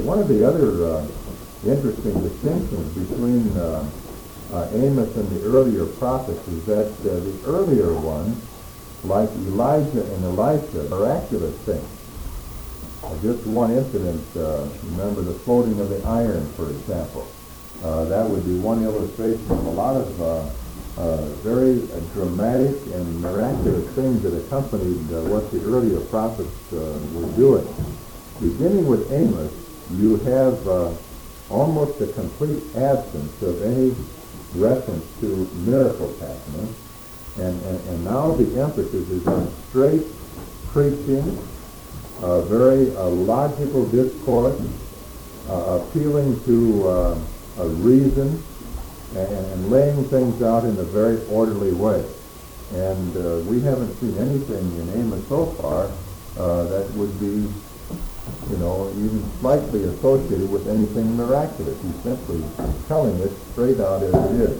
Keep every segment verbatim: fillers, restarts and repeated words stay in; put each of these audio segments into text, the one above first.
one of the other uh, interesting distinctions between uh, uh, Amos and the earlier prophets is that uh, the earlier ones, like Elijah and Elisha, miraculous things. Uh, just one incident, uh, remember the floating of the iron, for example. Uh, that would be one illustration of a lot of uh, uh, very uh, dramatic and miraculous things that accompanied uh, what the earlier prophets uh, were doing. Beginning with Amos, you have uh, almost a complete absence of any reference to miracles happening. And, and, and now the emphasis is on straight preaching, uh, very uh, logical discourse, uh, appealing to uh, a reason, and, and laying things out in a very orderly way. And uh, we haven't seen anything in Amos so far uh, that would be, you know, even slightly associated with anything miraculous. He's simply telling it straight out as it is.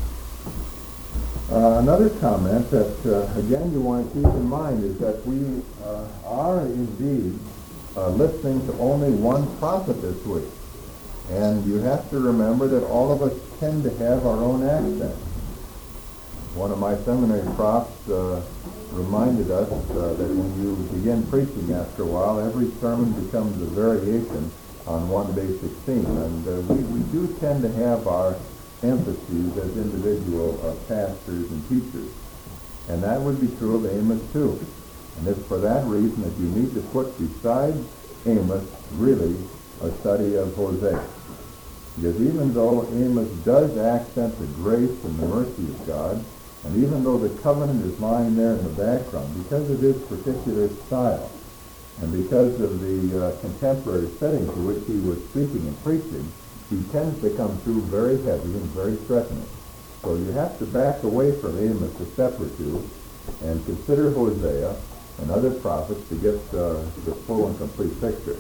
Uh, another comment that, uh, again, you want to keep in mind is that we uh, are indeed uh, listening to only one prophet this week. And you have to remember that all of us tend to have our own accent. One of my seminary profs uh, reminded us uh, that when you begin preaching after a while, every sermon becomes a variation on one basic theme. And uh, we, we do tend to have our emphases as individual uh, pastors and teachers. And that would be true of Amos too. And it's for that reason that you need to put beside Amos really a study of Hosea. Because even though Amos does accent the grace and the mercy of God, and even though the covenant is lying there in the background, because of his particular style, and because of the uh, contemporary setting to which he was speaking and preaching, he tends to come through very heavy and very threatening. So you have to back away from Amos a step or two and consider Hosea and other prophets to get uh, the full and complete picture.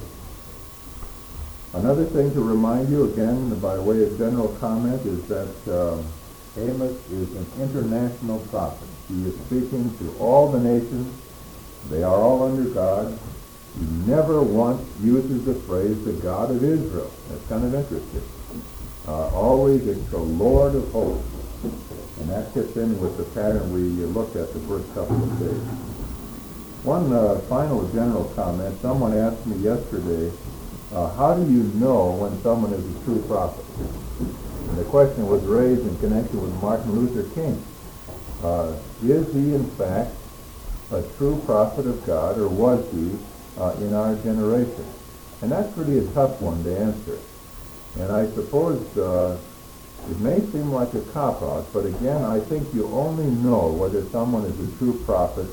Another thing to remind you, again, by way of general comment, is that uh, Amos is an international prophet. He is speaking to all the nations. They are all under God. He never once uses the phrase the God of Israel. That's kind of interesting. Uh, always it's the Lord of hosts. And that fits in with the pattern we looked at the first couple of days. One uh, final general comment. Someone asked me yesterday, uh, how do you know when someone is a true prophet? And the question was raised in connection with Martin Luther King. Uh, is he, in fact, a true prophet of God, or was he uh, in our generation? And that's really a tough one to answer. And I suppose uh, it may seem like a cop-out, but again, I think you only know whether someone is a true prophet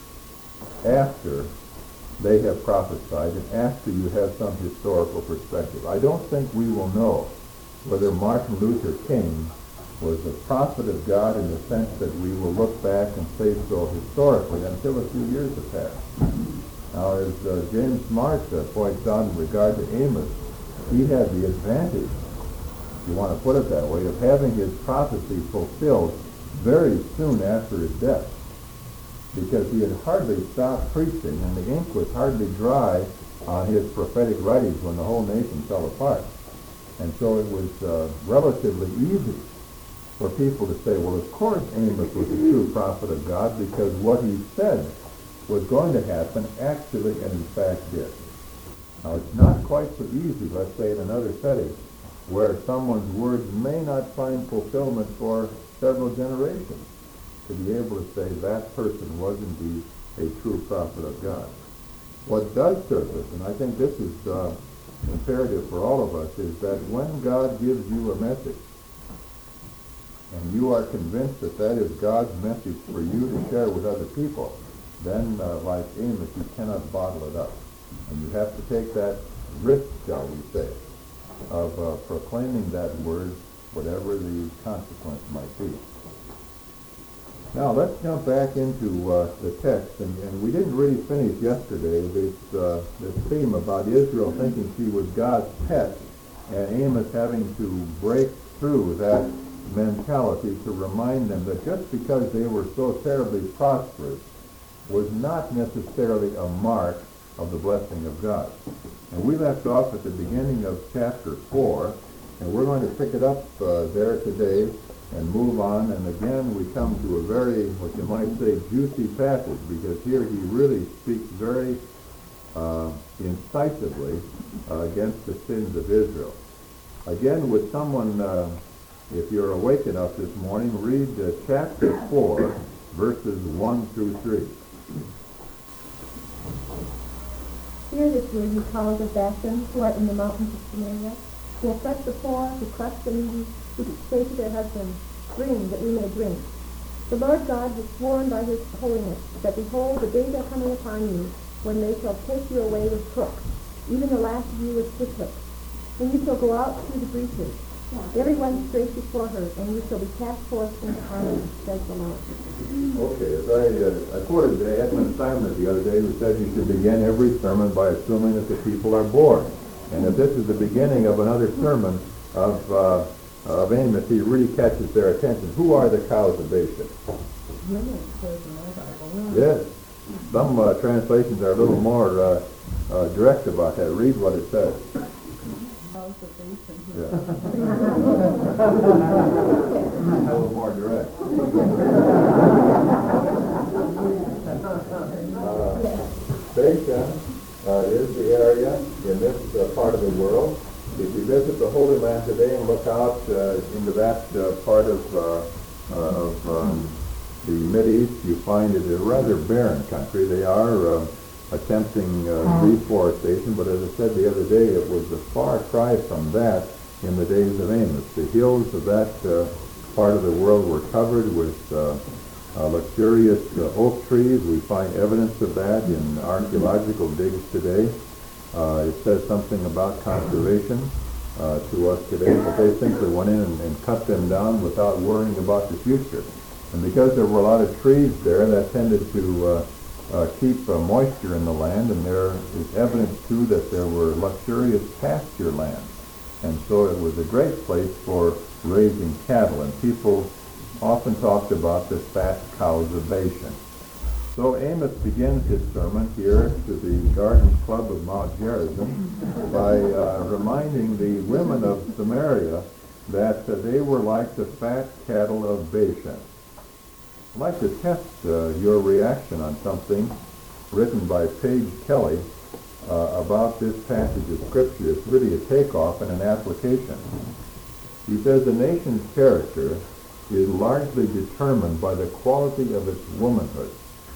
after they have prophesied and after you have some historical perspective. I don't think we will know whether Martin Luther King was a prophet of God in the sense that we will look back and say so historically until a few years have passed. Now, as uh, James Marsh uh, points out in regard to Amos, he had the advantage, if you want to put it that way, of having his prophecy fulfilled very soon after his death, because he had hardly stopped preaching and the ink was hardly dry on his prophetic writings when the whole nation fell apart. And so it was uh, relatively easy for people to say, well, of course Amos was a true prophet of God because what he said was going to happen actually and in fact did. Now, it's not quite so easy, let's say, in another setting, where someone's words may not find fulfillment for several generations, to be able to say that person was indeed a true prophet of God. What does surface, and I think this is uh, imperative for all of us, is that when God gives you a message, and you are convinced that that is God's message for you to share with other people, then, uh, like Amos, you cannot bottle it up. And you have to take that risk, shall we say, of uh, proclaiming that word, whatever the consequence might be. Now, let's jump back into uh, the text, and, and we didn't really finish yesterday this, uh, this theme about Israel thinking she was God's pet, and Amos having to break through that mentality to remind them that just because they were so terribly prosperous was not necessarily a mark of the blessing of God. And we left off at the beginning of chapter four, and we're going to pick it up uh, there today and move on. And again, we come to a very, what you might say, juicy passage, because here he really speaks very uh, incisively uh, against the sins of Israel. Again, with someone, uh, if you're awake enough this morning, read uh, chapter four, verses one through three. Hear this word, you towers of Bashan, who are in the mountains of Samaria, who oppress the poor, who crush the needy, who say to their husbands, bring, that we may drink. The Lord God has sworn by his holiness that, behold, the days are coming upon you, when they shall take you away with crooks, even the last of you with switch Then you shall go out through the breaches, every one straight before her, and you shall be cast forth into harmony, says the Lord. Okay, as I, uh, I quoted Edmund Simon the other day, who said you should begin every sermon by assuming that the people are bored. And if this is the beginning of another sermon of uh, of Amos, he really catches their attention. Who are the cows of Bashan? Yes. Some uh, translations are a little more uh, uh, direct about that. Read what it says. Yeah. A little more direct. uh, Bashan uh, is the area in this uh, part of the world. If you visit the Holy Land today and look out uh, into that uh, part of, uh, uh, of um, the Mideast, you find it a rather barren country. They are uh, attempting uh, reforestation, but as I said the other day, it was a far cry from that in the days of Amos. The hills of that uh, part of the world were covered with uh, uh, luxurious uh, oak trees. We find evidence of that in archaeological digs today. Uh, it says something about conservation uh, to us today, but they simply went in and, and cut them down without worrying about the future. And because there were a lot of trees there, that tended to uh, uh, keep uh, moisture in the land, and there is evidence too that there were luxurious pasture lands. And so it was a great place for raising cattle, and people often talked about the fat cows of Bashan. So Amos begins his sermon here to the Garden Club of Mount Gerizim by uh, reminding the women of Samaria that uh, they were like the fat cattle of Bashan. I'd like to test uh, your reaction on something written by Paige Kelly uh, about this passage of Scripture. It's really a takeoff and an application. He says the nation's character is largely determined by the quality of its womanhood.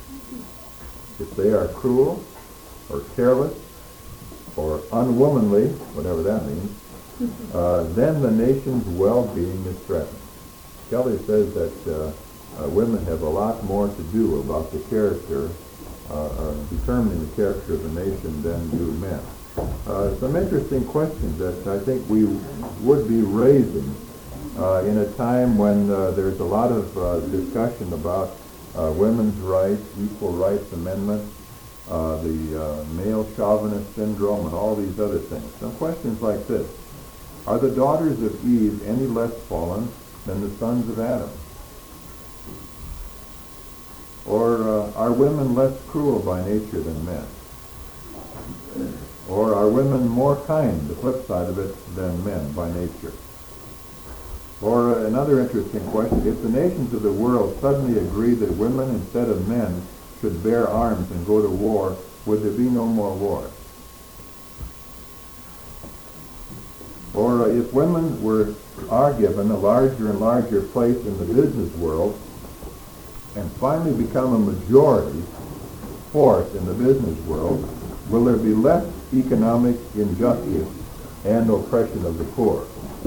If they are cruel or careless or unwomanly, whatever that means, uh, then the nation's well-being is threatened. Kelly says that uh, uh, women have a lot more to do about the character, uh, uh, determining the character of the nation than do men. Uh, some interesting questions that I think we would be raising uh, in a time when uh, there's a lot of uh, discussion about Uh, women's rights, equal rights amendment, uh, the uh, male chauvinist syndrome, and all these other things. Some questions like this. Are the daughters of Eve any less fallen than the sons of Adam? Or uh, are women less cruel by nature than men? Or are women more kind, the flip side of it, than men by nature? Or uh, another interesting question, if the nations of the world suddenly agreed that women instead of men should bear arms and go to war, would there be no more war? Or uh, if women were are given a larger and larger place in the business world and finally become a majority force in the business world, will there be less economic injustice and oppression of the poor?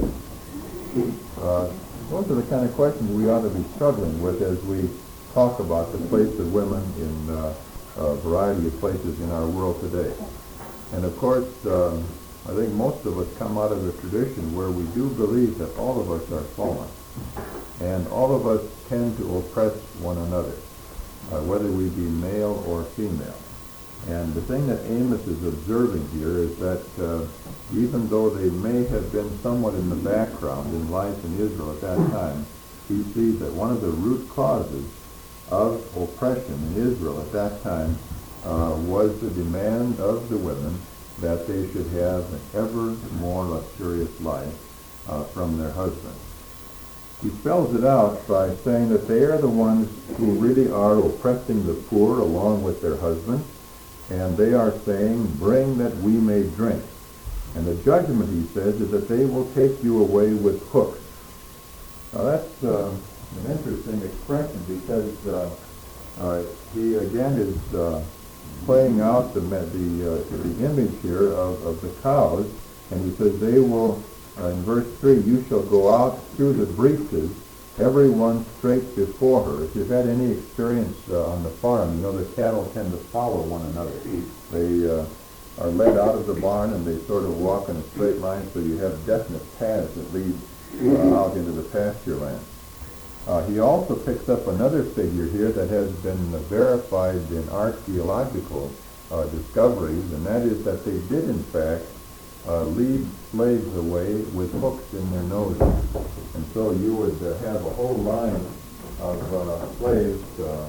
Uh, those are the kind of questions we ought to be struggling with as we talk about the place of women in uh, a variety of places in our world today. And of course, um, I think most of us come out of a tradition where we do believe that all of us are fallen, and all of us tend to oppress one another, uh, whether we be male or female. And the thing that Amos is observing here is that uh, even though they may have been somewhat in the background in life in Israel at that time, he sees that one of the root causes of oppression in Israel at that time uh, was the demand of the women that they should have an ever more luxurious life uh, from their husbands. He spells it out by saying that they are the ones who really are oppressing the poor along with their husbands, and they are saying, bring that we may drink. And the judgment, he says, is that they will take you away with hooks. Now that's uh, an interesting expression because uh, uh, he again is uh, playing out the the, uh, the image here of, of the cows, and he says they will, uh, in verse three, you shall go out through the breaches, every one straight before her. If you've had any experience uh, on the farm, you know the cattle tend to follow one another. They uh, are led out of the barn and they sort of walk in a straight line, so you have definite paths that lead uh, out into the pasture land. Uh, he also picks up another figure here that has been uh, verified in archaeological uh, discoveries, and that is that they did in fact uh, lead slaves away with hooks in their noses. And so you would uh, have a whole line of uh, slaves, uh,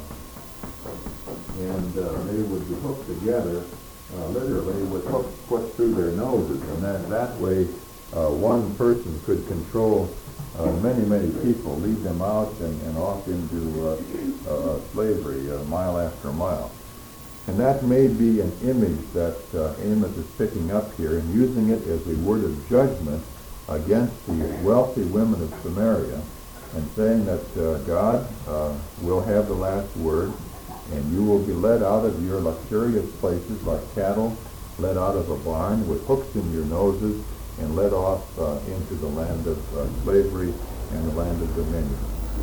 and uh, they would be hooked together, uh, literally with hooks put through their noses, and that, that way uh, one person could control Uh, many, many people, lead them out and, and off into uh, uh, slavery uh, mile after mile. And that may be an image that uh, Amos is picking up here and using it as a word of judgment against the wealthy women of Samaria, and saying that uh, God uh, will have the last word, and you will be led out of your luxurious places like cattle led out of a barn with hooks in your noses, and led off uh, into the land of uh, slavery and the land of dominion.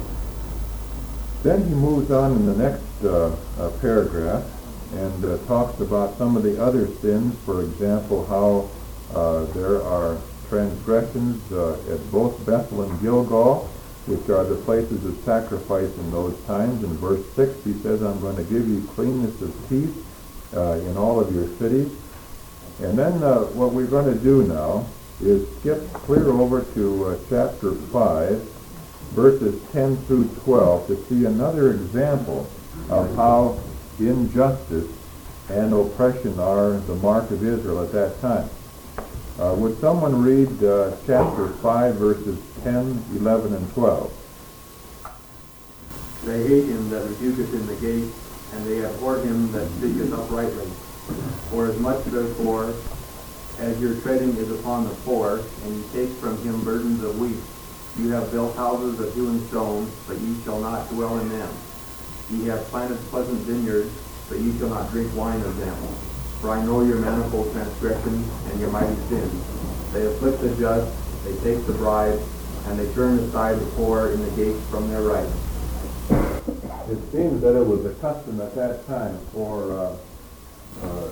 Then he moves on in the next uh, uh, paragraph and uh, talks about some of the other sins, for example, how uh, there are transgressions uh, at both Bethel and Gilgal, which are the places of sacrifice in those times. In verse six, he says, I'm going to give you cleanness of teeth uh, in all of your cities. And then uh, what we're going to do now is skip clear over to uh, chapter five, verses ten through twelve, to see another example of how injustice and oppression are the mark of Israel at that time. Uh, would someone read uh, chapter five, verses ten, eleven, and twelve? They hate him that rebuketh in the gate, and they abhor him that speaketh uprightly. For as much therefore as your treading is upon the poor, and you take from him burdens of wheat, you have built houses of hewn stone, but ye shall not dwell in them. Ye have planted pleasant vineyards, but ye shall not drink wine of them. For I know your manifold transgressions and your mighty sins. They afflict the just, they take the bribe, and they turn aside the poor in the gates from their right. It seems that it was a custom at that time for uh, uh,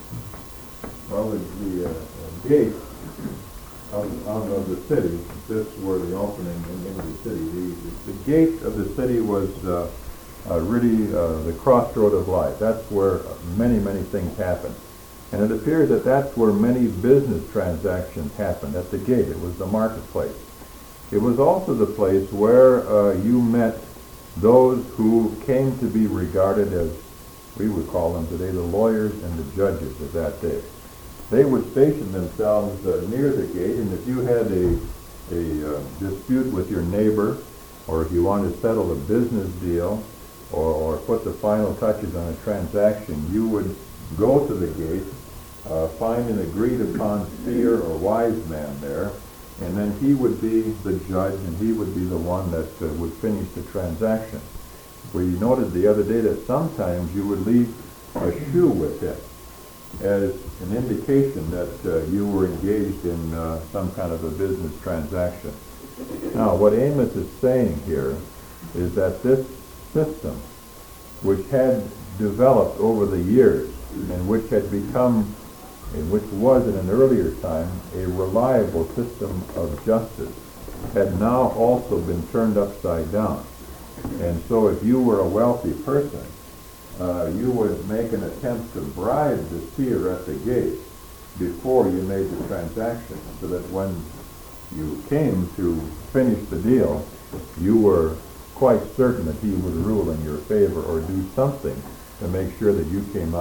well, the, the uh, gate of, of, of the city, this were the opening into the city. The, the, the gate of the city was uh, uh, really uh, the crossroad of life. That's where many, many things happened. And it appears that that's where many business transactions happened, at the gate. It was the marketplace. It was also the place where uh, you met those who came to be regarded as, we would call them today, the lawyers and the judges of that day. They would station themselves uh, near the gate, and if you had a, a uh, dispute with your neighbor, or if you wanted to settle a business deal, or, or put the final touches on a transaction, you would go to the gate, uh, find an agreed upon seer or wise man there, and then he would be the judge, and he would be the one that uh, would finish the transaction. We noted the other day that sometimes you would leave a shoe with him as an indication that uh, you were engaged in uh, some kind of a business transaction. Now, what Amos is saying here is that this system, which had developed over the years, and which had become, and which was in an earlier time, a reliable system of justice, had now also been turned upside down. And so if you were a wealthy person, uh, you would make an attempt to bribe the seer at the gate before you made the transaction, so that when you came to finish the deal, you were quite certain that he would rule in your favor or do something to make sure that you came out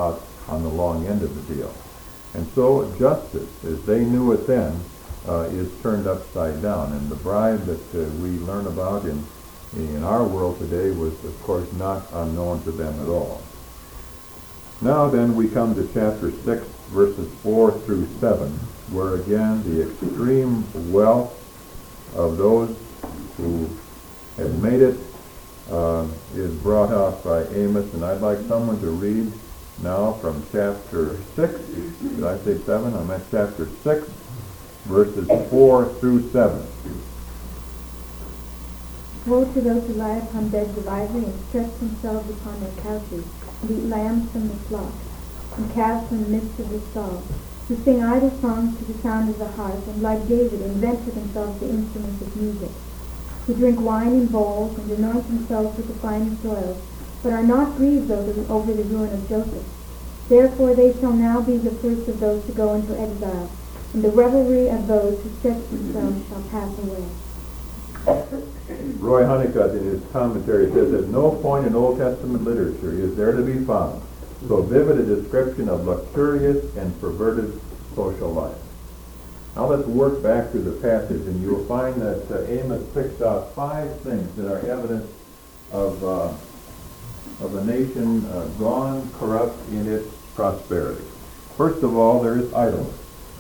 on the long end of the deal. And so justice, as they knew it then, uh, is turned upside down. And the bribe that uh, we learn about in, in our world today was, of course, not unknown to them at all. Now then we come to chapter six, verses four through seven, where again the extreme wealth of those who have made it uh, is brought out by Amos. And I'd like someone to read now from chapter six. Did I say seven? I meant chapter six, verses four through seven. Woe to those who lie upon beds of ivory and stretch themselves upon their couches, and eat lambs from the flock, and calves in the midst of the stall, who sing idle songs to the sound of the harp, and like David invent for themselves the instruments of music, who drink wine in bowls, and anoint themselves with the finest oils, but are not grieved over, over the ruin of Joseph. Therefore they shall now be the first of those to go into exile, and the revelry of those who stretch themselves shall pass away. Roy Honeycutt, in his commentary, says at no point in Old Testament literature is there to be found so vivid a description of luxurious and perverted social life. Now let's work back through the passage, and you'll find that uh, Amos picks out five things that are evidence of uh, of a nation uh, gone corrupt in its prosperity. First of all, there is idleness.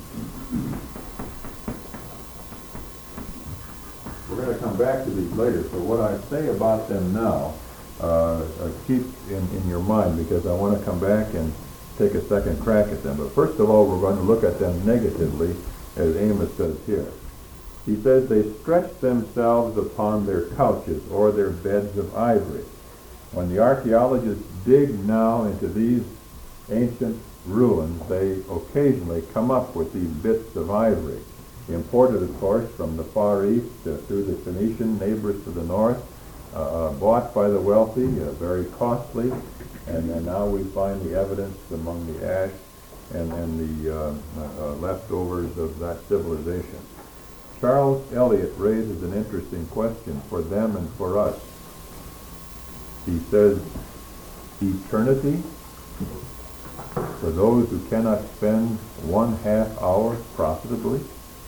We're going to come back to these later, so what I say about them now, uh, uh, keep in, in your mind, because I want to come back and take a second crack at them. But first of all, we're going to look at them negatively, as Amos says here. He says they stretch themselves upon their couches or their beds of ivory. When the archaeologists dig now into these ancient ruins, they occasionally come up with these bits of ivory, imported, of course, from the Far East uh, through the Phoenician neighbors to the north, uh, uh, bought by the wealthy, uh, very costly, and, and now we find the evidence among the ash and, and the uh, uh, leftovers of that civilization. Charles Eliot raises an interesting question for them and for us. He says, eternity for those who cannot spend one half hour profitably?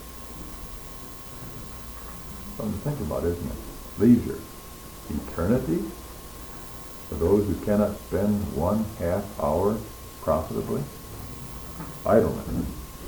Something to think about, isn't it? Leisure. Eternity for those who cannot spend one half hour profitably? Idleness.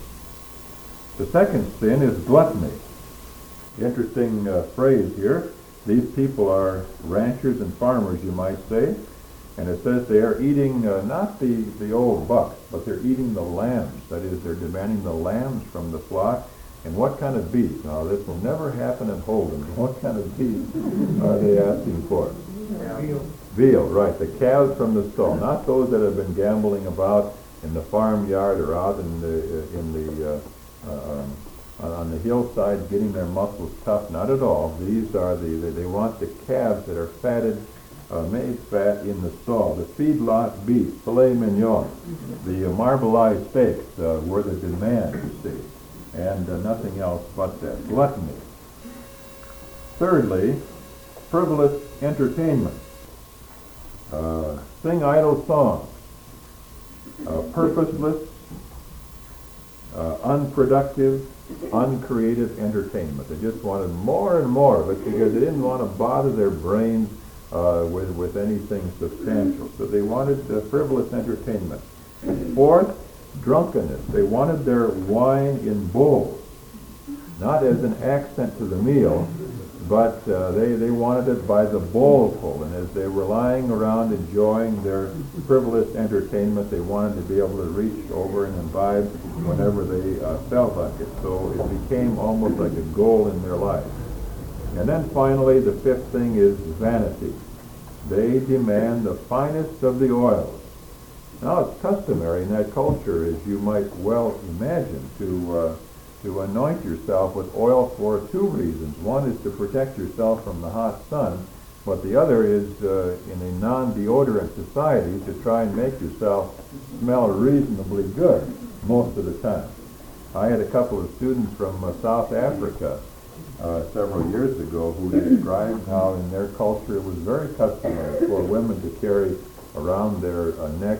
The second sin is gluttony. Interesting uh, phrase here. These people are ranchers and farmers, you might say, and it says they are eating uh, not the, the old bucks, but they're eating the lambs. That is, they're demanding the lambs from the flock. And what kind of beef? Now, this will never happen at Holden. What kind of beef are they asking for? Veal. Veal, right. The calves from the stall, not those that have been gambling about in the farmyard or out in the uh, in the uh, uh, um, on the hillside getting their muscles tough. Not at all. These are the they, they want the calves that are fatted, uh, made fat in the stall. The feedlot beef, filet mignon, the uh, marbleized steaks uh, were the demand, you see, and uh, nothing else but that. Gluttony. Thirdly, frivolous entertainment. Uh, sing idle songs. Uh, purposeless, uh, unproductive, uncreative entertainment. They just wanted more and more of it because they didn't want to bother their brains uh, with, with anything substantial. So they wanted uh, frivolous entertainment. Fourth, drunkenness. They wanted their wine in bowls, not as an accent to the meal, but uh, they, they wanted it by the bowlful. And as they were lying around enjoying their frivolous entertainment, they wanted to be able to reach over and imbibe whenever they uh, felt like it. So it became almost like a goal in their life. And then finally, the fifth thing is vanity. They demand the finest of the oils. Now, it's customary in that culture, as you might well imagine, to uh, to anoint yourself with oil for two reasons. One is to protect yourself from the hot sun, but the other is, uh, in a non-deodorant society, to try and make yourself smell reasonably good most of the time. I had a couple of students from uh, South Africa uh, several years ago who described how in their culture it was very customary for women to carry around their uh, neck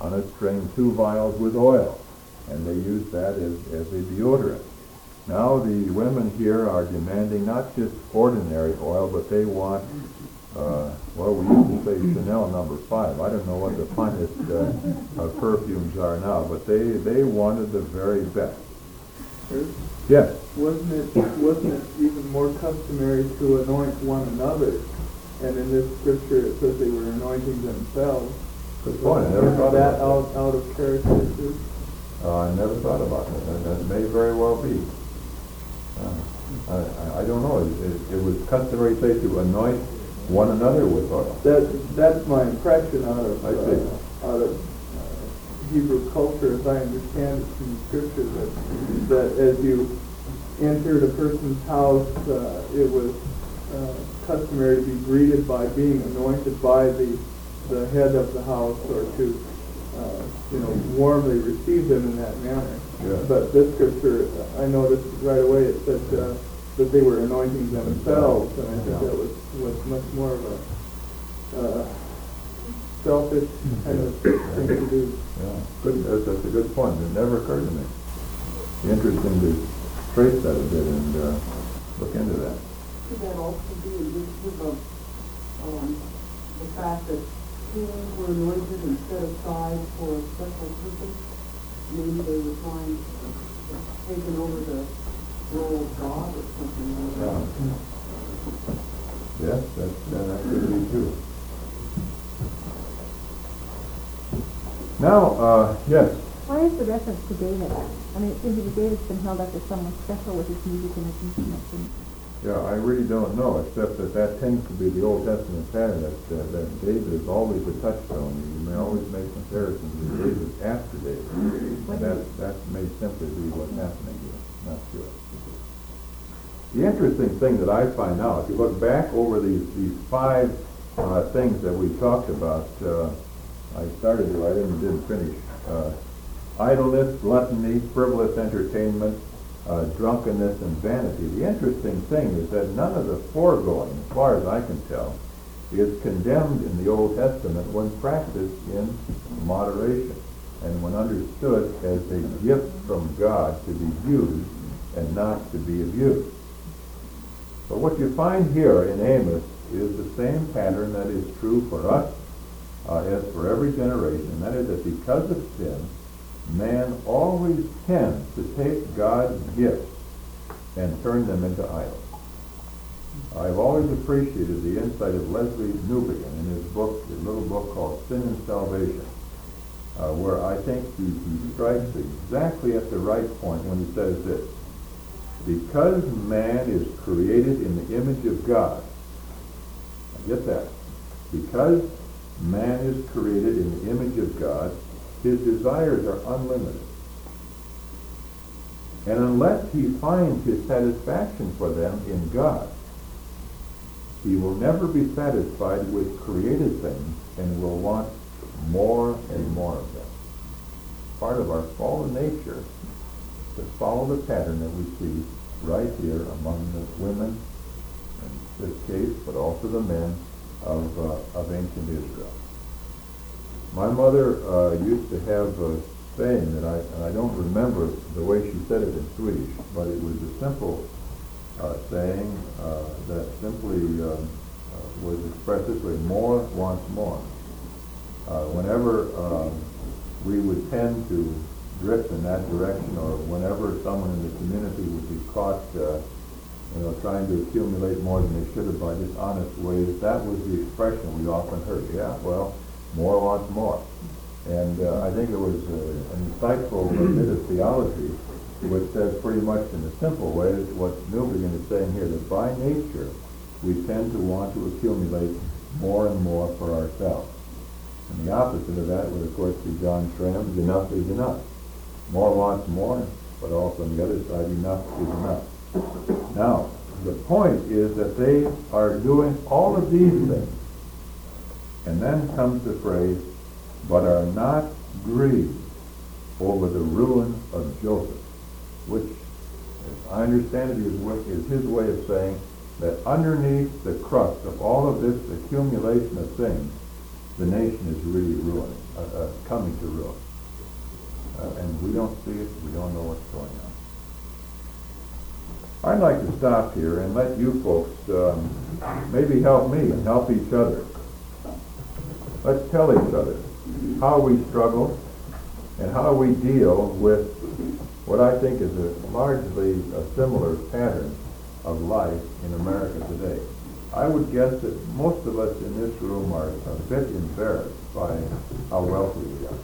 on a string two vials with oil, and they use that as, as a deodorant. Now the women here are demanding not just ordinary oil, but they want, uh, well, we used to say Chanel number five. I don't know what the finest uh, uh, perfumes are now, but they, they wanted the very best. Sir, Yes. wasn't it, wasn't it even more customary to anoint one another? And in this scripture it says they were anointing themselves. Good point. I never thought that about out, out of character too? that. Uh, I never thought about that. That, that may very well be. Uh, I, I, I don't know. It, it, it was customary, say, to anoint one another with oil. That, that's my impression out of, I see. uh, out of uh, Hebrew culture, as I understand it from the scripture, that, that as you entered a person's house, uh, it was uh, customary to be greeted by being anointed by the, the head of the house, or to, uh, you know, warmly receive them in that manner. Yeah. But this scripture, I noticed right away, it said uh, that they were anointing themselves, and I think that was, was much more of a uh, selfish kind of thing to do. Yeah, good. That's, that's a good point. It never occurred to me. Interesting to trace that a bit and uh, look into that. Could that also be indicative of um, the fact that two were anointed and set aside for a special purpose? Maybe they were trying to taken over the role of God or something like that. Yeah. Yes, that, that, that could be true. Now, uh, yes. Why is the reference to David? I mean, it seems that David's been held up as someone special with his music and his instruments. And Yeah, I really don't know, except that that tends to be the Old Testament pattern, that, uh, that David is always a touchstone. You may always make comparisons with David after David. And that, that may simply be what's happening here. Not sure. The interesting thing that I find out, if you look back over these, these five uh, things that we talked about, uh, I started to, I didn't, didn't finish. Uh, idleness, gluttony, frivolous entertainment, Uh, drunkenness and vanity. The interesting thing is that none of the foregoing, as far as I can tell, is condemned in the Old Testament when practiced in moderation and when understood as a gift from God to be used and not to be abused. But what you find here in Amos is the same pattern that is true for us uh, as for every generation, and that is that because of sin, man always tends to take God's gifts and turn them into idols. I've always appreciated the insight of Leslie Newbegin in his book, his little book called Sin and Salvation, uh, where I think he, he strikes exactly at the right point when he says this: because man is created in the image of God, now get that, because man is created in the image of God, his desires are unlimited. And unless he finds his satisfaction for them in God, he will never be satisfied with created things and will want more and more of them. Part of our fallen nature to follow the pattern that we see right here among the women, in this case, but also the men of, uh, of ancient Israel. My mother uh, used to have a saying that I, and I don't remember the way she said it in Swedish, but it was a simple uh, saying uh, that simply um, uh, was expressed this way: more wants more. Uh, whenever um, we would tend to drift in that direction, or whenever someone in the community would be caught uh, you know, trying to accumulate more than they should have by dishonest ways, that was the expression we often heard. Yeah, well, more wants more. And uh, I think it was uh, an insightful bit of theology which says pretty much in a simple way what Newbegin is saying here, that by nature we tend to want to accumulate more and more for ourselves. And the opposite of that would of course be John Schramm's enough is enough. More wants more, but also on the other side, enough is enough. Now, the point is that they are doing all of these things. And then comes the phrase, but are not grieved over the ruin of Joseph, which, as I understand it, is, is his way of saying that underneath the crust of all of this accumulation of things, the nation is really ruining. uh, uh, coming to ruin. Uh, and we don't see it, we don't know what's going on. I'd like to stop here and let you folks um, maybe help me and help each other. Let's tell each other how we struggle and how we deal with what I think is a largely a similar pattern of life in America today. I would guess that most of us in this room are a bit embarrassed by how wealthy we are.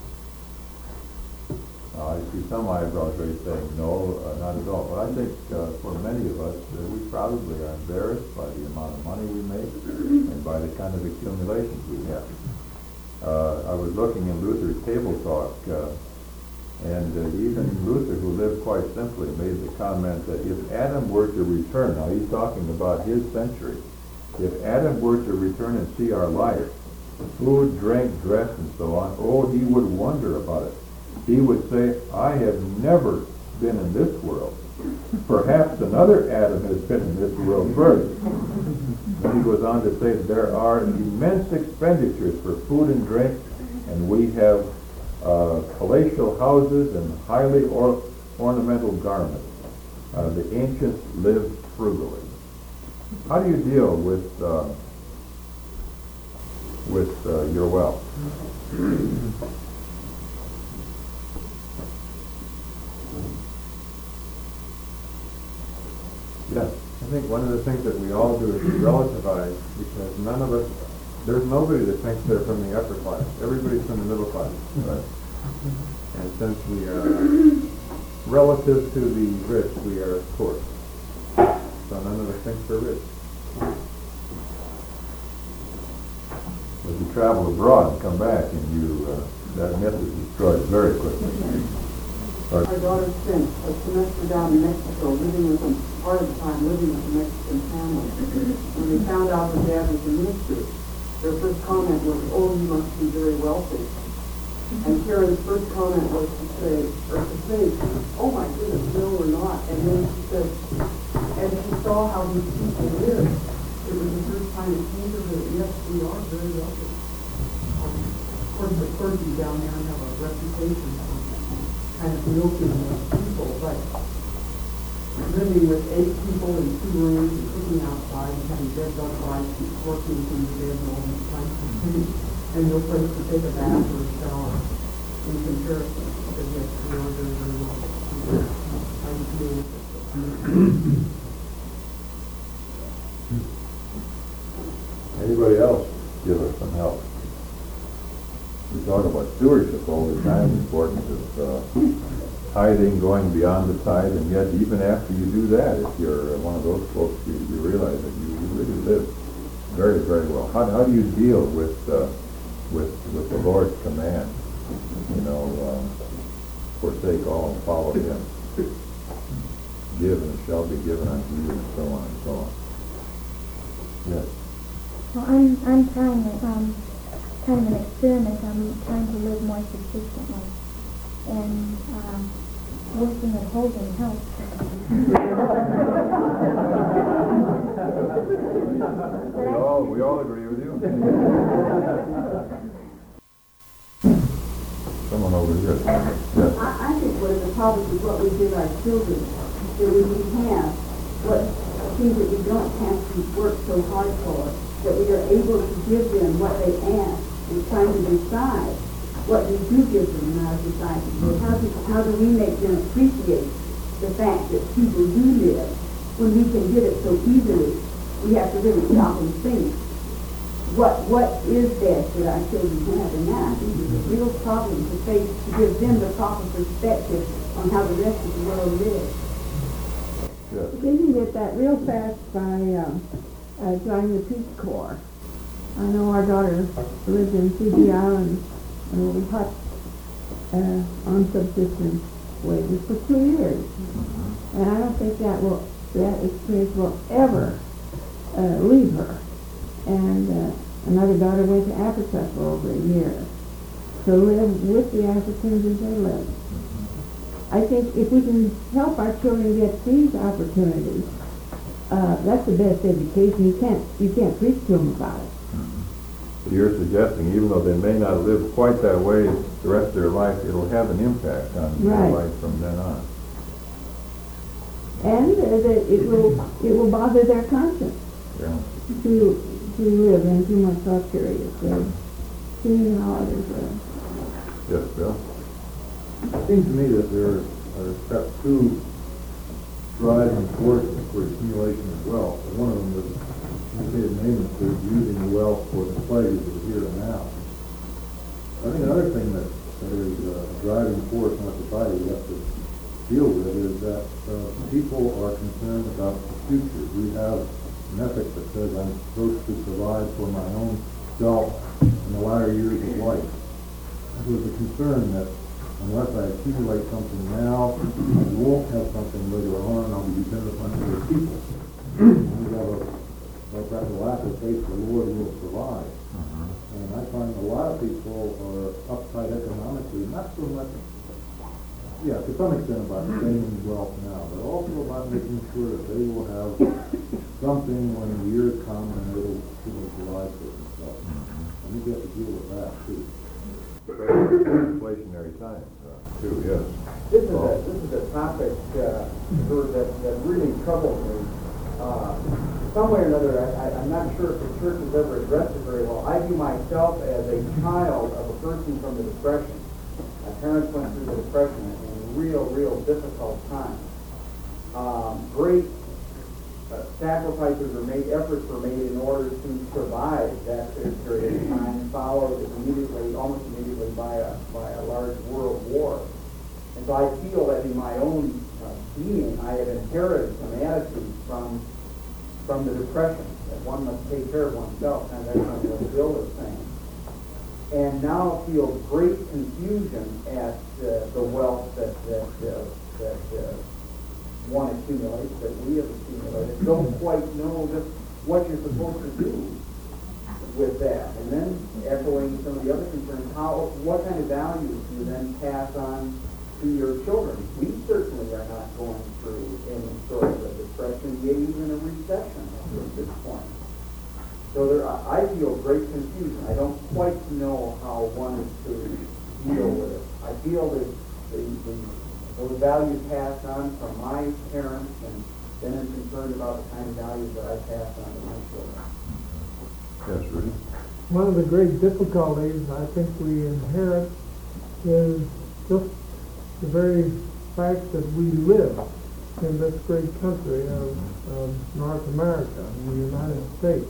Uh, I see some eyebrows raised saying, no, uh, not at all. But I think uh, for many of us, uh, we probably are embarrassed by the amount of money we make and by the kind of accumulations we have. Uh, I was looking in Luther's Table Talk, uh, and uh, even Luther, who lived quite simply, made the comment that if Adam were to return, now he's talking about his century, if Adam were to return and see our life, food, drink, dress, and so on, oh, he would wonder about it. He would say, I have never been in this world. Perhaps another Adam has been in this world first. Then he goes on to say there are immense expenditures for food and drink, and we have uh, palatial houses and highly or ornamental garments. Uh, the ancients lived frugally. How do you deal with uh, with uh, your wealth? Yes. I think one of the things that we all do is relativize, because none of us, there's nobody that thinks they're from the upper class. Everybody's from the middle class. Right. And since we are relative to the rich, we are poor. So none of us thinks we're rich. If you travel abroad and come back, and you uh, that myth is destroyed very quickly. Our daughter spent a semester down in Mexico, living with them, part of the time living with a Mexican family. When they found out her dad was a minister, their first comment was, oh, you must be very wealthy. And Karen's first comment was to say, or to say, oh my goodness, no, we're not. And then she said, and she saw how these people lived. It was the first time it came to her that, yes, we are very wealthy. Um, of course, the clergy down there have a reputation for kind of milking the people, but living with eight people in two rooms and cooking outside and having bed bug lights and working in the bed and all these kinds of things, and no place to take a bath or a shower in comparison. Because yes, we are very, very well. I just deal with it. Anybody else give us some help? We talk about stewardship all the time, the importance of uh, tithing, going beyond the tithe, and yet even after you do that, if you're one of those folks, you, you realize that you, you really live very, very well. How, how do you deal with uh, with with the Lord's command? You know, um, forsake all and follow Him. Give and it shall be given unto you, and so on and so on. Yes. Well, I'm, I'm trying to, um, kind of an experiment. I'm trying to live more consistently. And, um, working at Holden helps. we all we all agree with you. Someone over here. Yes. I, I think one of the problems is what we give our children. That when we have what things that we don't have to work so hard for, that we are able to give them what they ask and trying to decide what we do give them in our society. So how do, how do we make them appreciate the fact that people do live when we can get it so easily? We have to really stop and think. What what is best that our children have? And that, I think, is a real problem to face, to give them the proper perspective on how the rest of the world lives. Yes. You can get that real fast by um, uh, joining the Peace Corps. I know our daughter lived in Fiji Island and we taught uh, on subsistence wages for two years. Mm-hmm. And I don't think that will that experience will ever uh, leave her. And uh, another daughter went to Africa for over a year to live with the Africans as they lived. I think if we can help our children get these opportunities, uh, that's the best education. You can't you can't preach to them about it. You're suggesting, even though they may not live quite that way the rest of their life, it'll have an impact on their Right. life from then on. And uh, that it will, it will bother their conscience Yeah. to, to live in too much luxury if they're seeing how others live. Yes, Bill? It seems to me that there are perhaps two driving forces for accumulation of wealth. One of them is, you say the name is using the wealth for the pleasures of the here and now. I think another thing that, that is a driving force in our society we have to deal with is that uh, people are concerned about the future. We have an ethic that says I'm supposed to provide for my own self in the latter years of life. There's a concern that unless I accumulate something now, I won't have something later on, and I'll be dependent upon other people. We have a, well, perhaps a lack of faith the Lord will provide. And I find a lot of people are uptight economically, not so much, yeah, to some extent about gaining wealth now, but also about making sure that they will have something when the years come and they will be able to provide for themselves. I think you have to deal with that too. Inflationary times, uh, too, yes. This is a, this is a topic, uh, Bert, that, that really troubles me. Uh, some way or another, I, I, I'm not sure if the church has ever addressed it very well. I view myself as a child of a person from the Depression. My parents went through the Depression in real, real difficult times. Um, great uh, sacrifices were made, efforts were made in order to survive that period of time, followed immediately, almost immediately by a, by a large world war. And so I feel that in my own uh, being, I have inherited some attitudes from from the Depression, that one must take care of oneself, and that's what Bill was saying. And now feel great confusion at uh, the wealth that that uh, that uh, one accumulates, that we have accumulated. Don't quite know just what you're supposed to do with that. And then echoing some of the other concerns, how what kind of values do you then pass on to your children? We certainly are not going through any sort of a depression, yet even a recession at this point. So there, I feel great confusion. I don't quite know how one is to deal with it. I feel that the, the, those values passed on from my parents, and then I'm concerned about the kind of values that I pass on to my children. Yes, Rudy? One of the great difficulties I think we inherit is just the very fact that we live in this great country of, of North America, in the United States.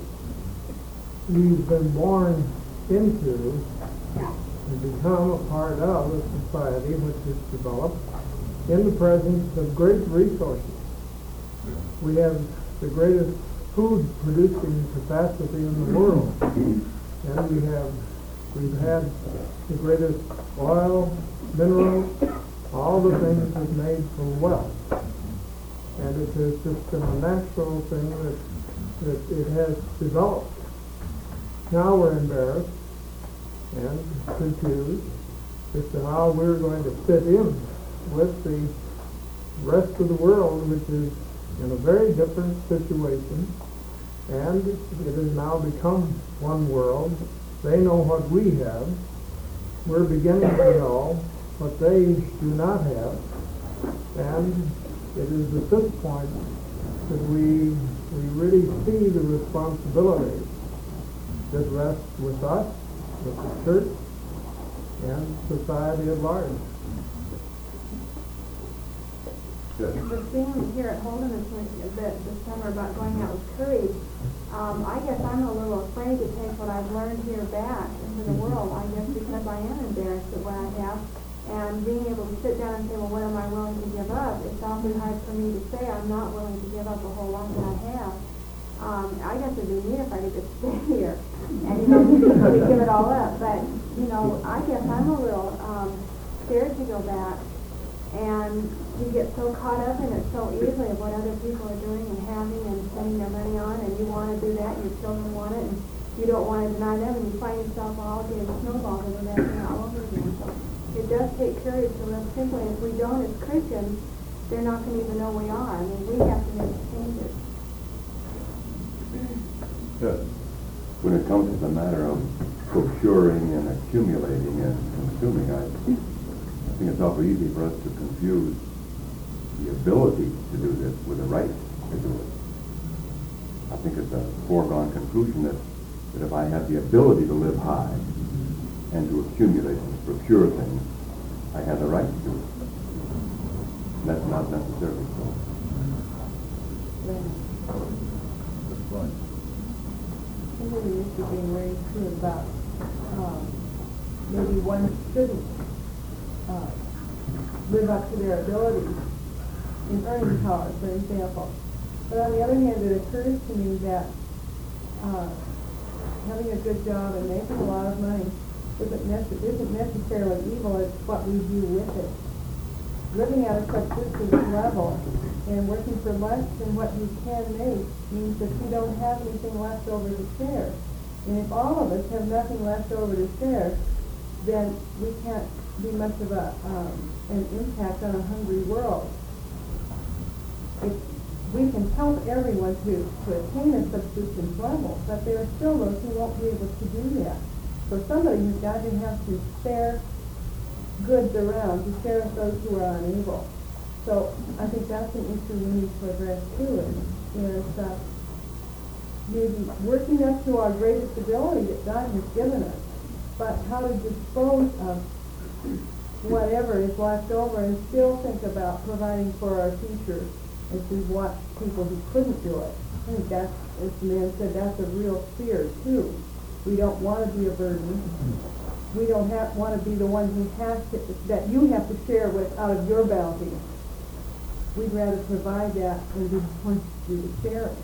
We've been born into and become a part of a society which has developed in the presence of great resources. We have the greatest food producing capacity in the world, and we have we've had the greatest oil, minerals, all the things we've made for wealth. And it has just been a natural thing that, that it has developed. Now we're embarrassed and confused as to how we're going to fit in with the rest of the world, which is in a very different situation. And it has now become one world. They know what we have. We're beginning to know what they do not have. And it is at this point that we, we really see the responsibility that rests with us, with the church, and society at large. Yes. The theme here at Holderness this summer about going out with courage, um, I guess I'm a little afraid to take what I've learned here back into the world, I guess because I am embarrassed at what I have. And being able to sit down and say, well, what am I willing to give up? It's awfully hard for me to say I'm not willing to give up a whole lot that I have. Um, I guess it'd be neat if I could just stay here and, you know, really give it all up. But, you know, I guess I'm a little um, scared to go back. And you get so caught up in it so easily of what other people are doing and having and spending their money on, and you want to do that, and your children want it, and you don't want to deny them, and you find yourself all getting snowballed over that thing all over again. So it does take courage to live simply. If we don't as Christians, they're not going to even know we are. I mean, we have to make changes. Yes. When it comes to the matter of procuring and accumulating and consuming. I, I think it's awfully easy for us to confuse the ability to do this with the right to do it. I think it's a foregone conclusion that, that if I have the ability to live high and to accumulate and to procure things, I have the right to do it. That's not necessarily so. Good point. I think the issue being raised too about um, maybe one shouldn't uh, live up to their abilities in earning power, for example. But on the other hand, it occurs to me that uh, having a good job and making a lot of money isn't, nece- isn't necessarily evil. It's what we do with it. Living at a subsistence level and working for less than what you can make means that you don't have anything left over to share. And if all of us have nothing left over to share, then we can't be much of a um, an impact on a hungry world. If we can help everyone to, to attain a subsistence level, but there are still those who won't be able to do that. So somebody has got to have to spare goods around to share with those who are unable. So I think that's an issue we need to address too, is uh, maybe working up to our greatest ability that God has given us, but how to dispose of whatever is left over and still think about providing for our future as we've watched people who couldn't do it. I think that's, as the man said, that's a real fear too. We don't want to be a burden. We don't have, want to be the one who has to, that you have to share with out of your bounty. We'd rather provide that and be the ones to do the sharing.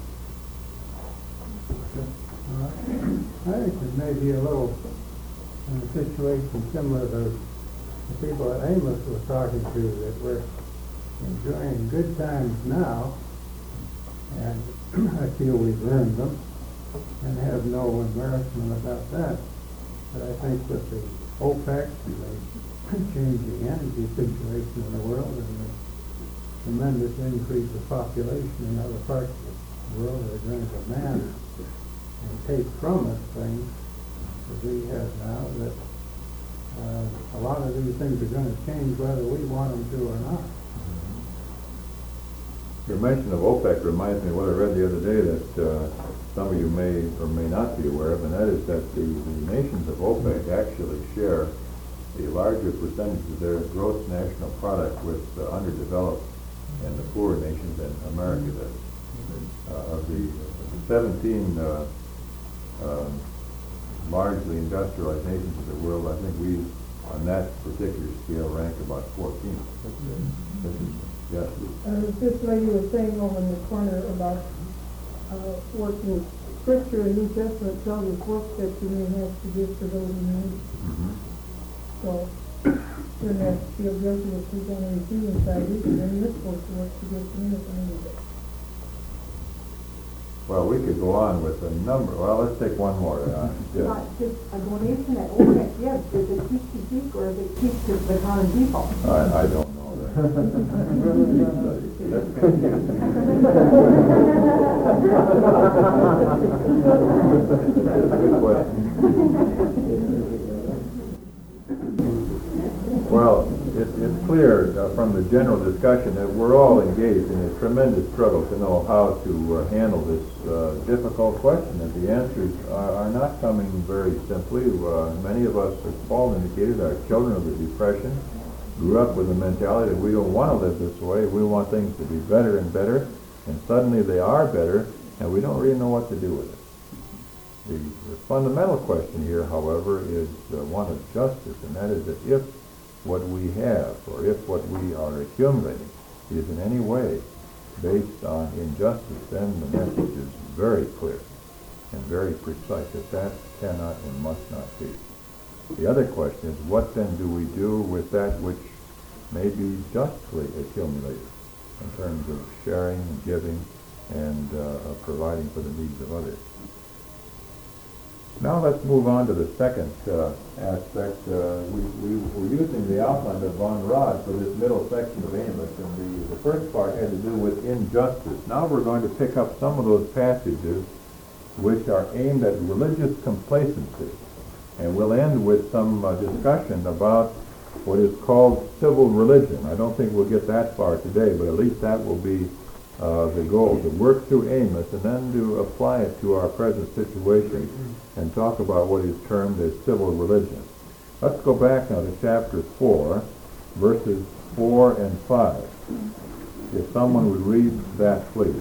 I think it may be a little uh, situation similar to the people that Amos was talking to, that we're enjoying good times now, and I feel we've earned them and have no embarrassment about that. But I think with the OPEC and the changing energy situation in the world and the tremendous increase of population in other parts of the world that are going to demand and take from us things that we have now, that uh, a lot of these things are going to change whether we want them to or not. Your mention of OPEC reminds me of what I read the other day that uh, some of you may or may not be aware of, and that is that the, the nations of OPEC actually share a larger percentage of their gross national product with uh, underdeveloped and the poorer nations than America does. Uh, of the seventeen uh, uh, largely industrialized nations of the world, I think we, on that particular scale, rank about fourteen. Yes. Uh, this lady was saying over in the corner about uh, working scripture and New Testament tells us work that you may have to give to those in need. Mm-hmm. So you're going to have to feel guilty if you're going to receive inside you, and then you're supposed to work to give to me if I need it. Well, we could go on with a number. Well, let's take one more. Uh, yeah. Not just a donation that OPEC gives. Does it teach to seek or does it teach to the common people? I, I don't know that. That's a good question. Well, it, it's clear uh, from the general discussion that we're all engaged in a tremendous struggle to know how to uh, handle this uh, difficult question, and the answers are, are not coming very simply. Uh, many of us, as Paul indicated, are children of the Depression, grew up with the mentality that we don't want to live this way. We want things to be better and better, and suddenly they are better, and we don't really know what to do with it. The, the fundamental question here, however, is uh, one of justice, and that is that if what we have, or if what we are accumulating is in any way based on injustice, then the message is very clear and very precise that that cannot and must not be. The other question is, what then do we do with that which may be justly accumulated in terms of sharing and giving and uh, providing for the needs of others? Now let's move on to the second uh, aspect. Uh, we, we were using the outline of Von Rad for this middle section of Amos, and the, the first part had to do with injustice. Now we're going to pick up some of those passages which are aimed at religious complacency And we'll end with some uh, discussion about what is called civil religion. I don't think we'll get that far today, but at least that will be uh, the goal, to work through Amos and then to apply it to our present situation and talk about what is termed as civil religion. Let's go back now to chapter four, verses four and five. If someone would read that, please.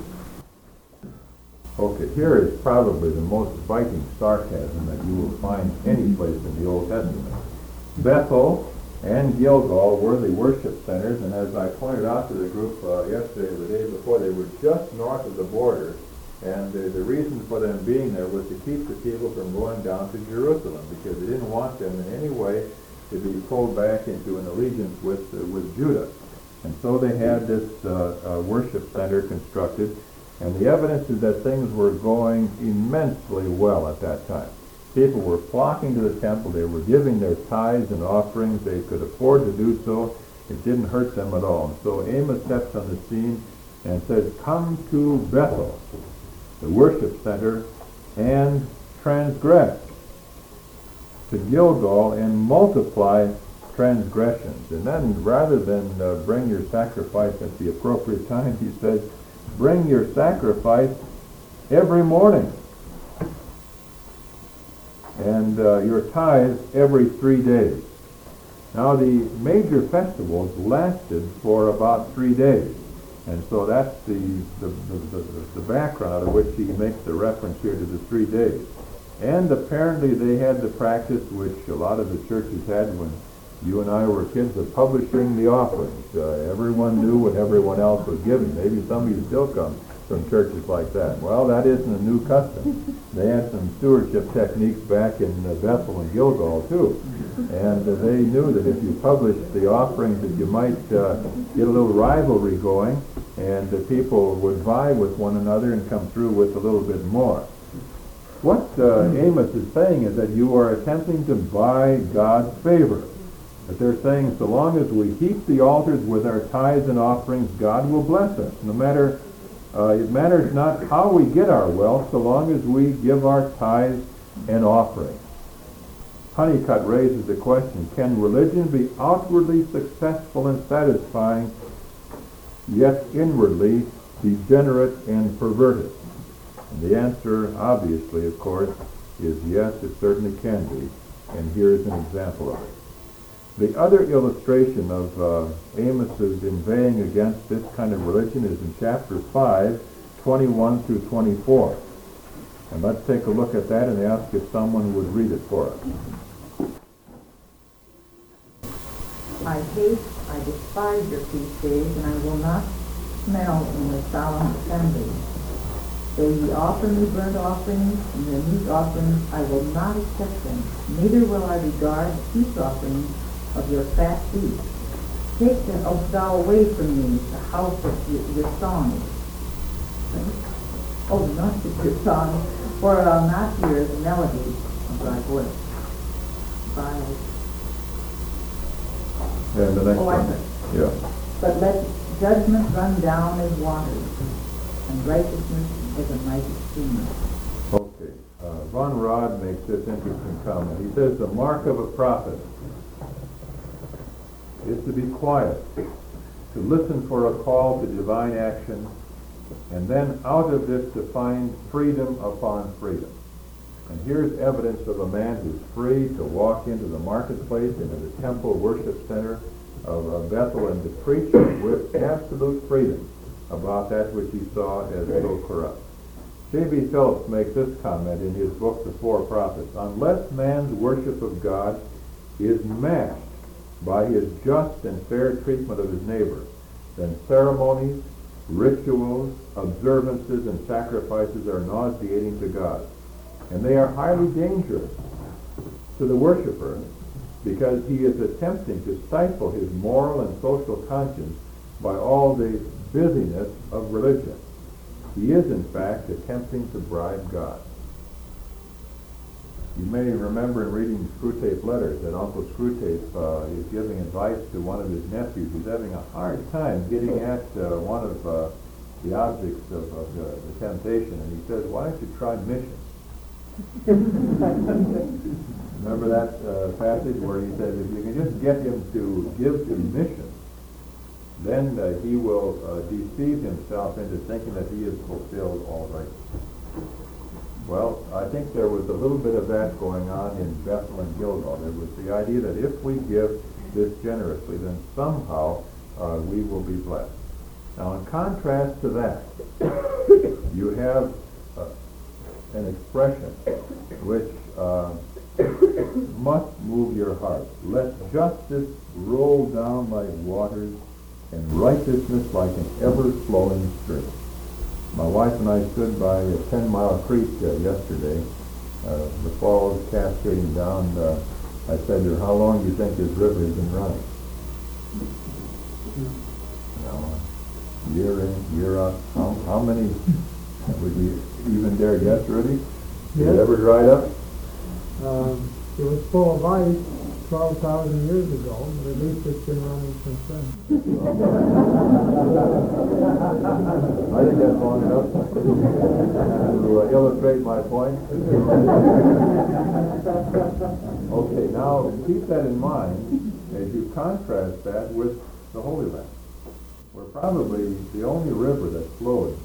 Okay, here is probably the most biting sarcasm that you will find any place in the Old Testament. Bethel and Gilgal were the worship centers, and as I pointed out to the group uh, yesterday or the day before, they were just north of the border, and uh, the reason for them being there was to keep the people from going down to Jerusalem, because they didn't want them in any way to be pulled back into an allegiance with uh, with Judah. And so they had this uh, uh, worship center constructed, and the evidence is that things were going immensely well at that time. People were flocking to the temple. They were giving their tithes and offerings. They could afford to do so. It didn't hurt them at all. And so Amos steps on the scene and says, "Come to Bethel, the worship center, and transgress. To Gilgal, and multiply transgressions." And then rather than uh, bring your sacrifice at the appropriate time, he says, bring your sacrifice every morning, and uh, your tithes every three days. Now the major festivals lasted for about three days, and so that's the the, the, the, the background out of which he makes the reference here to the three days. And apparently they had the practice, which a lot of the churches had when you and I were kids, of publishing the offerings. Uh, everyone knew what everyone else was giving. Maybe some of you still come from churches like that. Well, that isn't a new custom. They had some stewardship techniques back in uh, Bethel and Gilgal too. And uh, they knew that if you published the offerings that you might uh, get a little rivalry going, and the people would vie with one another and come through with a little bit more. What uh, Amos is saying is that you are attempting to buy God's favor. That they're saying, so long as we heap the altars with our tithes and offerings, God will bless us. No matter, uh, it matters not how we get our wealth, so long as we give our tithes and offerings. Honeycutt raises the question, can religion be outwardly successful and satisfying, yet inwardly degenerate and perverted? And the answer, obviously, of course, is yes, it certainly can be. And here's an example of it. The other illustration of uh, Amos's inveighing against this kind of religion is in chapter five, twenty-one through twenty-four. And let's take a look at that and ask if someone would read it for us. I hate, I despise your feast days, and I will not smell in the solemn assembly. Though ye offer me burnt offerings and the meat offerings, I will not accept them, neither will I regard the peace offerings of your fat feast. Take them, O thou, away from me, the house of your, your songs. Oh, not just your songs, for I'll not hear the melody of thy voice. Bye. And the next Oh, I one. heard. Yeah. But let judgment run down as waters, and righteousness as a mighty stream. Okay. Uh, Von Rod makes this interesting comment. He says the mark of a prophet is to be quiet, to listen for a call to divine action, and then out of this to find freedom upon freedom. And here's evidence of a man who's free to walk into the marketplace, into the temple worship center of uh, Bethel, and to preach with absolute freedom about that which he saw as so corrupt. J B Phillips makes this comment in his book, The Four Prophets. Unless man's worship of God is matched by his just and fair treatment of his neighbor, then ceremonies, rituals, observances, and sacrifices are nauseating to God. And they are highly dangerous to the worshiper, because he is attempting to stifle his moral and social conscience by all the busyness of religion. He is, in fact, attempting to bribe God. You may remember in reading Screwtape Letters that Uncle Screwtape uh, is giving advice to one of his nephews who's having a hard time getting at uh, one of uh, the objects of, of the, the temptation, and he says, why don't you try mission? Remember that uh, passage where he said, if you can just get him to give admission, then uh, he will uh, deceive himself into thinking that he has fulfilled all right. Well, I think there was a little bit of that going on in Bethel and Gilgal. There was the idea that if we give this generously, then somehow uh, we will be blessed. Now, in contrast to that, you have uh, an expression which uh, must move your heart. Let justice roll down like waters and righteousness like an ever-flowing stream. My wife and I stood by a ten-mile creek uh, yesterday. Uh, the falls cascading down. Uh, I said to her, how long do you think this river has been running? Now, year in, year out. How, how many, would you even dare guess, Rudy? Did it Yes. ever dried up? Um, it was full of ice twelve thousand years ago, but at least it's been running since then. I think that's long enough to uh, illustrate my point. Okay, now keep that in mind as you contrast that with the Holy Land. We're probably the only river that flowed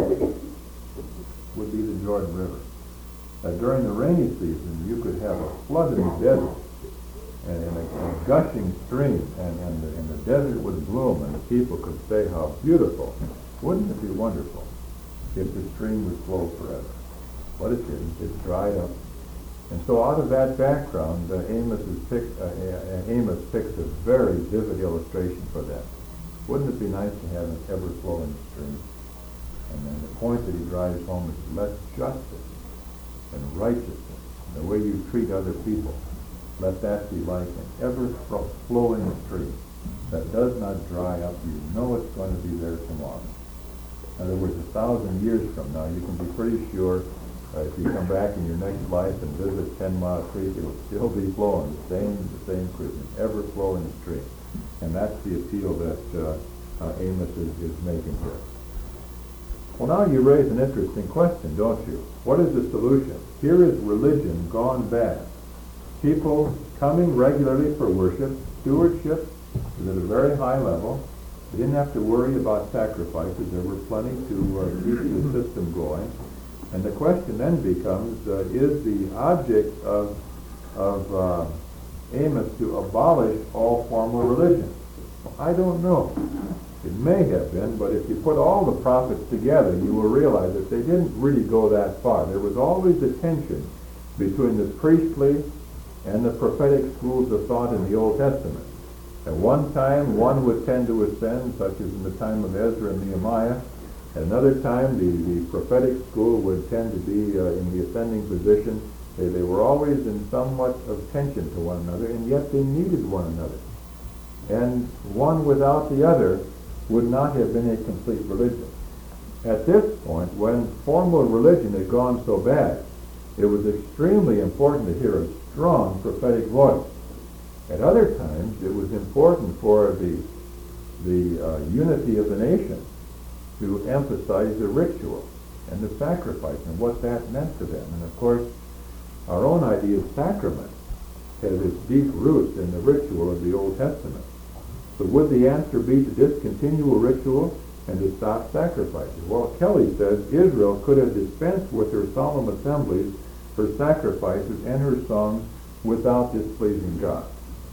would be the Jordan River. Uh, during the rainy season, you could have a flood in the desert and, and, a, and a gushing stream, and, and, the, and the desert would bloom, and the people could say how beautiful. Wouldn't it be wonderful if the stream would flow forever? But it didn't. It dried up. And so out of that background, uh, Amos, is pick, uh, uh, Amos picks a very vivid illustration for that. Wouldn't it be nice to have an ever-flowing stream? And then the point that he drives home is let justice and righteousness, the way you treat other people, let that be like an ever-flowing stream that does not dry up. You know it's going to be there tomorrow. In other words, a thousand years from now, you can be pretty sure uh, if you come back in your next life and visit Ten Mile Creek, it will still be flowing, the same, the same creek, an ever-flowing stream. And that's the appeal that uh, uh, Amos is, is making here. Well, now you raise an interesting question, don't you? What is the solution? Here is religion gone bad. People coming regularly for worship, stewardship is at a very high level. They didn't have to worry about sacrifices. There were plenty to uh, keep the system going. And the question then becomes, uh, is the object of, of uh, Amos to abolish all formal religion? Well, I don't know. It may have been, but if you put all the prophets together, you will realize that they didn't really go that far. There was always a tension between the priestly and the prophetic schools of thought in the Old Testament. At one time, one would tend to ascend, such as in the time of Ezra and Nehemiah. At another time, the, the prophetic school would tend to be uh, in the ascending position. They, they were always in somewhat of tension to one another, and yet they needed one another. And one without the other would not have been a complete religion. At this point, when formal religion had gone so bad, it was extremely important to hear a strong prophetic voice. At other times, it was important for the, the uh, unity of the nation to emphasize the ritual and the sacrifice and what that meant to them. And of course, our own idea of sacrament has its deep roots in the ritual of the Old Testament. So would the answer be to discontinue a ritual and to stop sacrifices? Well, Kelly says Israel could have dispensed with her solemn assemblies, her sacrifices, and her songs without displeasing God.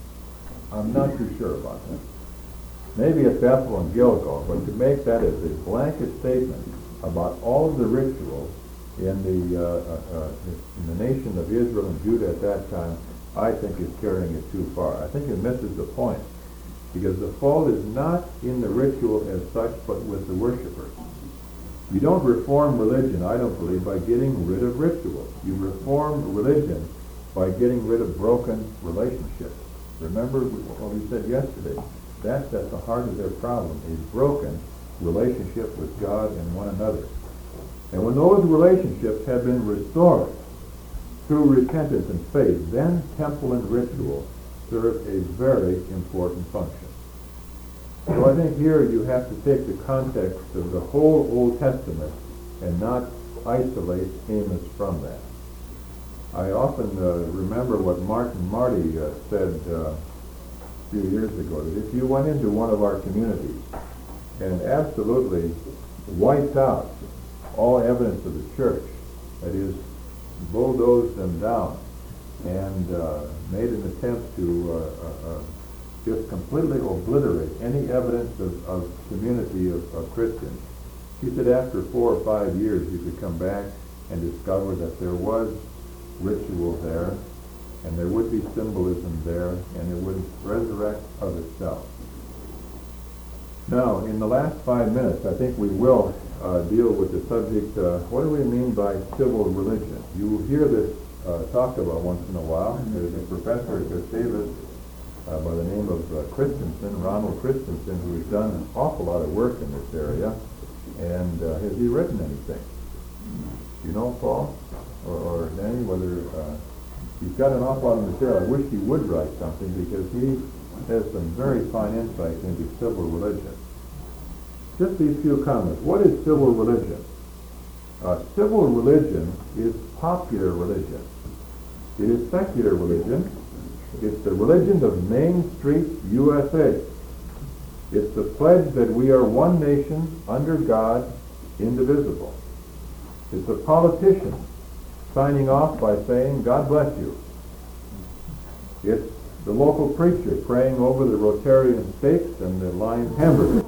I'm not too sure about that. Maybe at Bethel and Gilgal, but to make that as a blanket statement about all of the rituals in the, uh, uh, uh, in the nation of Israel and Judah at that time, I think is carrying it too far. I think it misses the point. Because the fault is not in the ritual as such, but with the worshipers. You don't reform religion, I don't believe, by getting rid of rituals. You reform religion by getting rid of broken relationships. Remember what we said yesterday. That's at the heart of their problem, a broken relationship with God and one another. And when those relationships have been restored through repentance and faith, then temple and ritual serve a very important function. So I think here you have to take the context of the whole Old Testament and not isolate Amos from that. I often uh, remember what Martin Marty uh, said uh, a few years ago, that if you went into one of our communities and absolutely wiped out all evidence of the church, that is, bulldozed them down and uh, made an attempt to uh, uh, uh, just completely obliterate any evidence of, of community of, of Christians. He said after four or five years you could come back and discover that there was ritual there, and there would be symbolism there, and it would resurrect of itself. Now, in the last five minutes, I think we will uh, deal with the subject, uh, what do we mean by civil religion? You hear this uh, talked about once in a while. There's a professor at Gustavus uh, by the name of uh, Christensen, Ronald Christensen, who's done an awful lot of work in this area. And uh, has he written anything? You know, Paul? Or, or Danny, whether uh, he's got an awful lot of material. I wish he would write something, because he has some very fine insights into civil religion. Just these few comments. What is civil religion? Uh, civil religion is popular religion. It is secular religion. It's the religion of Main Street, U S A. It's the pledge that we are one nation, under God, indivisible. It's a politician signing off by saying, God bless you. It's the local preacher praying over the Rotarian steaks and the Lions hamburgers.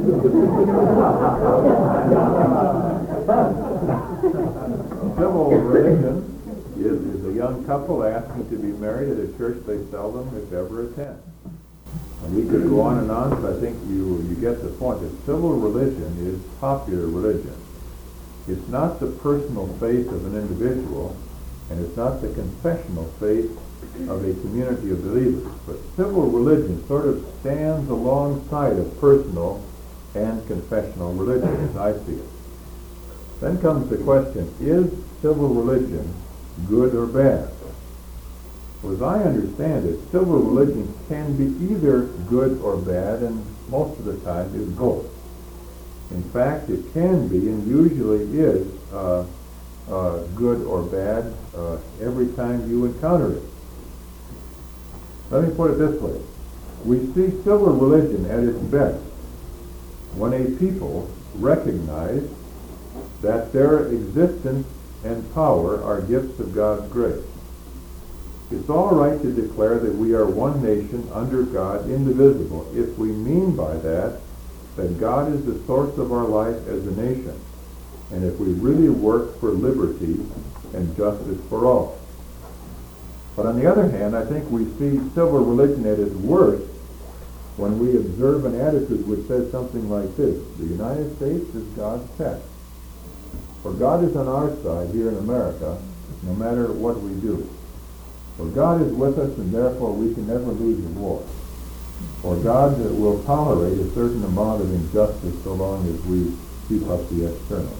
Civil religion is, is a young couple asking to be married at a church they seldom, if ever, attend. And we could go on and on, but I think you, you get the point that civil religion is popular religion. It's not the personal faith of an individual, and it's not the confessional faith of a community of believers. But civil religion sort of stands alongside of personal and confessional religion, as I see it. Then comes the question, is civil religion good or bad? Well, as I understand it, civil religion can be either good or bad, and most of the time is both. In fact, it can be, and usually is, uh, uh, good or bad uh, every time you encounter it. Let me put it this way. We see civil religion at its best when a people recognize that their existence and power are gifts of God's grace. It's all right to declare that we are one nation, under God, indivisible, if we mean by that that God is the source of our life as a nation, and if we really work for liberty and justice for all. But on the other hand, I think we see civil religion at its worst when we observe an attitude which says something like this: the United States is God's pet. For God is on our side here in America, no matter what we do. For God is with us, and therefore we can never lose a war. For God will tolerate a certain amount of injustice so long as we keep up the external.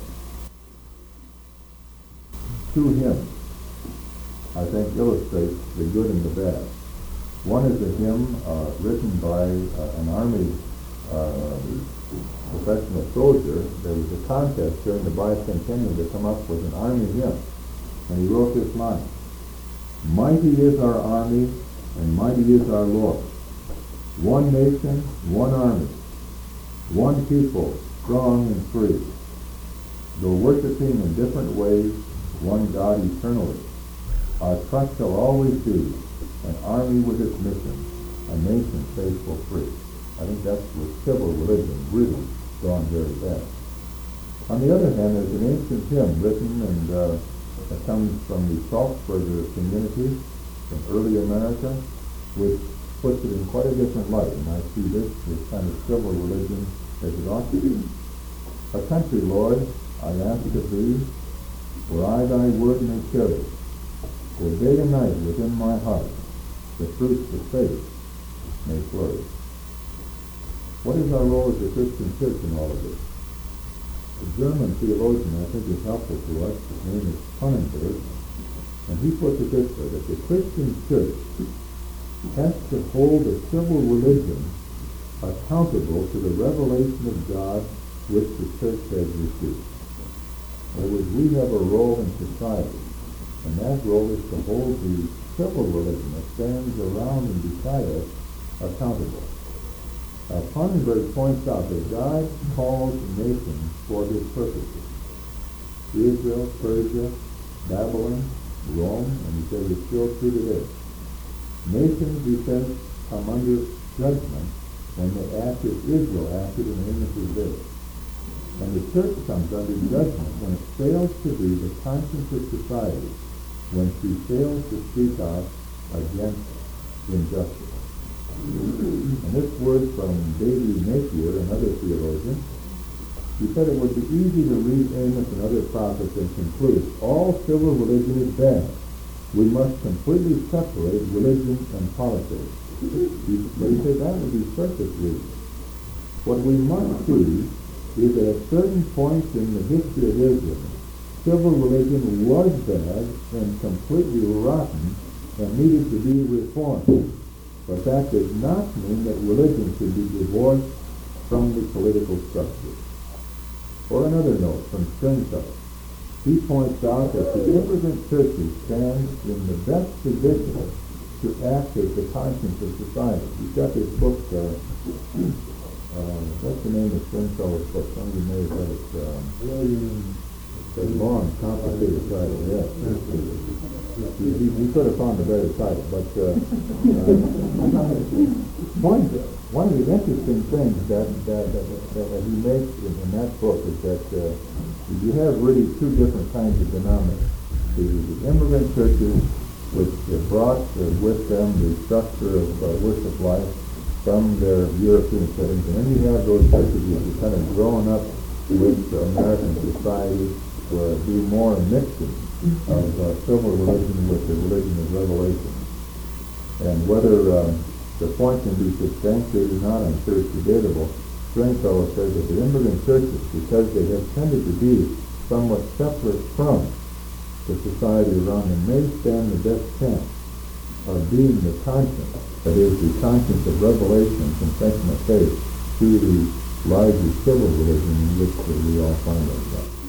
Two hymns, I think, illustrate the good and the bad. One is a hymn uh, written by uh, an Army uh, professional soldier. There was a contest during the bicentennial to come up with an Army hymn, and he wrote this line: "Mighty is our Army, and mighty is our Lord. One nation, one army, one people, strong and free. Though worshiping in different ways, one God eternally. Our trust shall always be an army with its mission, a nation faithful free." I think that's with civil religion really gone very bad. On the other hand, there's an ancient hymn written and uh, that comes from the Salzburger community in early America, which puts it in quite a different light, and I see this as kind of civil religion as it ought to be. "A country, Lord, I ask of thee, where I thy word may carry, where day and night within my heart the fruits of faith may flourish." What is our role as a Christian church in all of this? A German theologian, I think, is helpful to us. His name is Pannenberg, and he puts it this way: that the Christian church has to hold the civil religion accountable to the revelation of God which the church has received. In other words, we have a role in society, And that role is to hold the civil religion that stands around and beside us accountable. Uh, Pannenberg points out that God calls nations for his purposes. Israel, Persia, Babylon, Rome, and he says it's still true today. Nations, he says, come under judgment when they act as Israel acted in Amos's day. And the church comes under judgment when it fails to be the conscience of society, when she fails to speak out against injustice. And this word from Davy Napier, another theologian, he said it would be easy to read Amos and other prophets and conclude all civil religion is bad. We must completely separate religion and politics. He, but he said that would be surface reading. What we must see is that at certain points in the history of Israel, civil religion was bad and completely rotten and needed to be reformed. But that does not mean that religion should be divorced from the political structure. Or another note from Stringfellow. He points out that the immigrant churches stand in the best position to act as the conscience of society. He's got this book, uh, uh, what's the name of Stringfellow's book? Some of you may have read it. Um, it's a long, complicated title, yes. He, he, he could have found a better title, but uh, uh, one, one of the interesting things that, that, that, that he makes in, in that book is that uh, you have really two different kinds of denominators. The, the immigrant churches, which have brought uh, with them the structure of uh, worship life from their European settings, and then you have those churches which are kind of growing up with American society, where it be more a mixing of uh, civil religion with the religion of revelation. And whether um, the point can be substantiated or not, I'm sure it's debatable. Stringfellow says that the immigrant churches, because they have tended to be somewhat separate from the society around them, may stand the best chance of being the conscience, that is, the conscience of revelation and confession of faith, through the larger civil religion in which uh, we all find ourselves.